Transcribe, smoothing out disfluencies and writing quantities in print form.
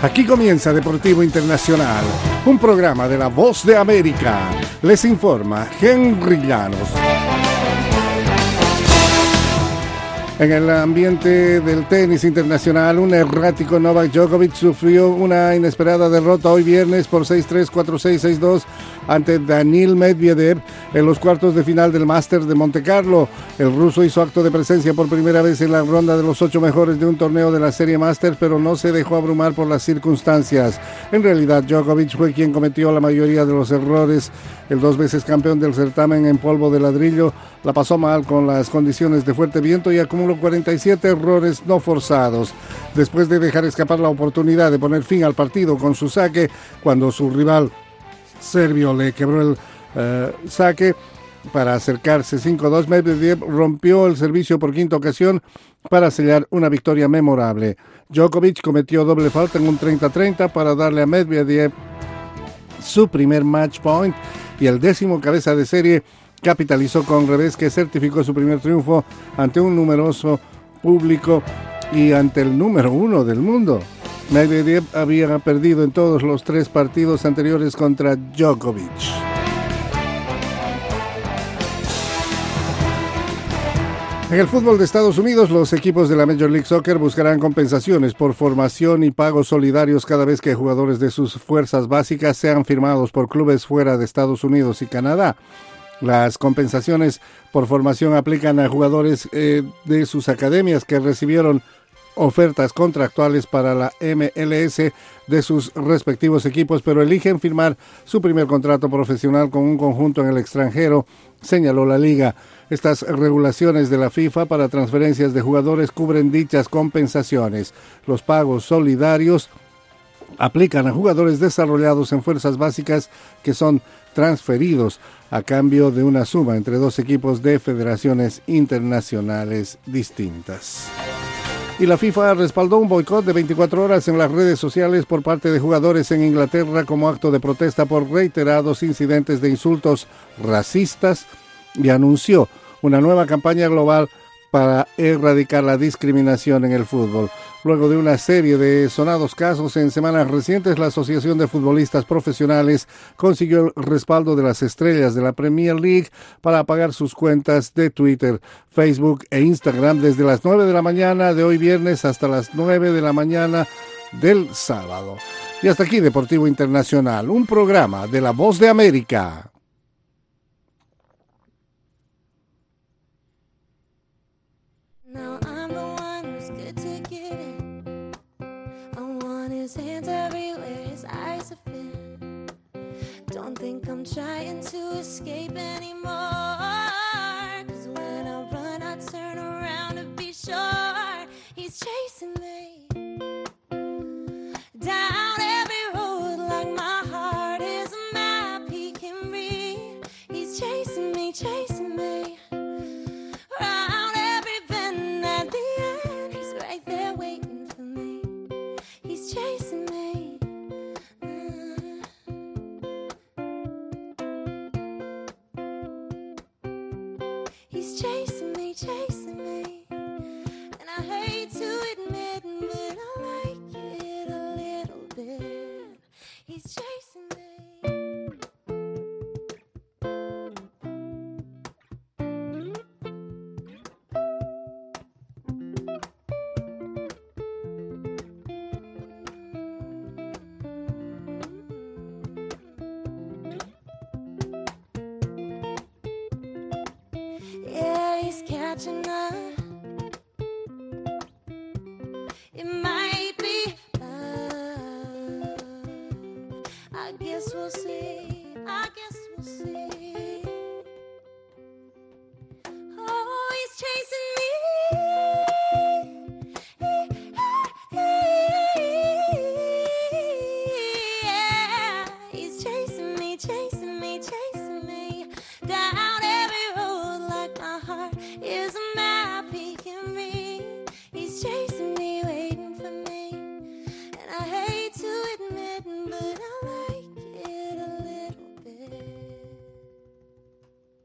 Aquí comienza Deportivo Internacional, un programa de La Voz de América. Les informa Henry Llanos. En el ambiente del tenis internacional, un errático Novak Djokovic sufrió una inesperada derrota hoy viernes por 6-3, 4-6, 6-2 ante Daniil Medvedev en los cuartos de final del Masters de Montecarlo. El ruso hizo acto de presencia por primera vez en la ronda de los 8 mejores de un torneo de la serie Masters, pero no se dejó abrumar por las circunstancias. En realidad, Djokovic fue quien cometió la mayoría de los errores. El 2 veces campeón del certamen en polvo de ladrillo la pasó mal con las condiciones de fuerte viento y acumuló 47 errores no forzados. Después de dejar escapar la oportunidad de poner fin al partido con su saque, cuando su rival serbio le quebró el saque para acercarse 5-2, Medvedev rompió el servicio por quinta ocasión para sellar una victoria memorable. Djokovic cometió doble falta en un 30-30 para darle a Medvedev su primer match point, y el 10º cabeza de serie capitalizó con revés, que certificó su primer triunfo ante un numeroso público y ante el número 1 del mundo. Medvedev había perdido en todos los 3 partidos anteriores contra Djokovic. En el fútbol de Estados Unidos, los equipos de la Major League Soccer buscarán compensaciones por formación y pagos solidarios cada vez que jugadores de sus fuerzas básicas sean firmados por clubes fuera de Estados Unidos y Canadá. Las compensaciones por formación aplican a jugadores de sus academias que recibieron ofertas contractuales para la MLS de sus respectivos equipos, pero eligen firmar su primer contrato profesional con un conjunto en el extranjero, señaló la liga. Estas regulaciones de la FIFA para transferencias de jugadores cubren dichas compensaciones. Los pagos solidarios aplican a jugadores desarrollados en fuerzas básicas que son transferidos a cambio de una suma entre 2 equipos de federaciones internacionales distintas. Y la FIFA respaldó un boicot de 24 horas en las redes sociales por parte de jugadores en Inglaterra como acto de protesta por reiterados incidentes de insultos racistas y anunció una nueva campaña global para erradicar la discriminación en el fútbol. Luego de una serie de sonados casos en semanas recientes, la Asociación de Futbolistas Profesionales consiguió el respaldo de las estrellas de la Premier League para apagar sus cuentas de Twitter, Facebook e Instagram desde las 9 de la mañana de hoy viernes hasta las 9 de la mañana del sábado. Y hasta aquí Deportivo Internacional, un programa de La Voz de América. Hands everywhere, his eyes have been. Don't think I'm trying to escape anymore. 'Cause when I run, I turn around to be sure he's chasing me down every road like my heart is a map he can read. He's chasing me, chasing me round every bend. At the end, he's right there waiting for me. He's chasing me. He's chasing me, chasing me. And I hate to admit, but I like it a little bit. He's chasing me. Yeah, he's catching up.